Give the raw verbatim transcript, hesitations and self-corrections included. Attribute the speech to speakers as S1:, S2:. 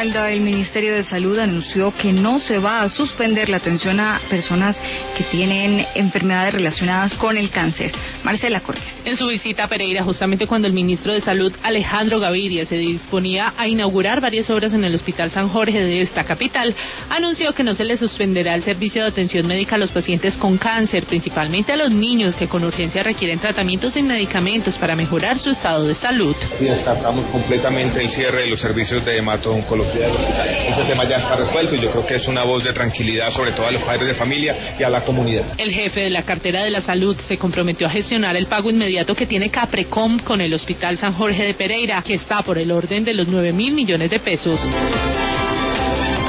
S1: Risaralda, el Ministerio de Salud anunció que no se va a suspender la atención a personas que tienen enfermedades relacionadas con el cáncer. Marcela Cortés.
S2: En su visita a Pereira, justamente cuando el ministro de Salud, Alejandro Gaviria, se disponía a inaugurar varias obras en el Hospital San Jorge de esta capital, anunció que no se le suspenderá el servicio de atención médica a los pacientes con cáncer, principalmente a los niños que con urgencia requieren tratamientos y medicamentos para mejorar su estado de salud.
S3: Sí, descartamos completamente el cierre de los servicios de hemato-oncología del hospital. Ese tema ya está resuelto y yo creo que es una voz de tranquilidad sobre todo a los padres de familia y a la comunidad.
S2: El jefe de la cartera de la salud se comprometió a gestionar el pago inmediato que tiene Caprecom con el Hospital San Jorge de Pereira, que está por el orden de los nueve mil millones de pesos.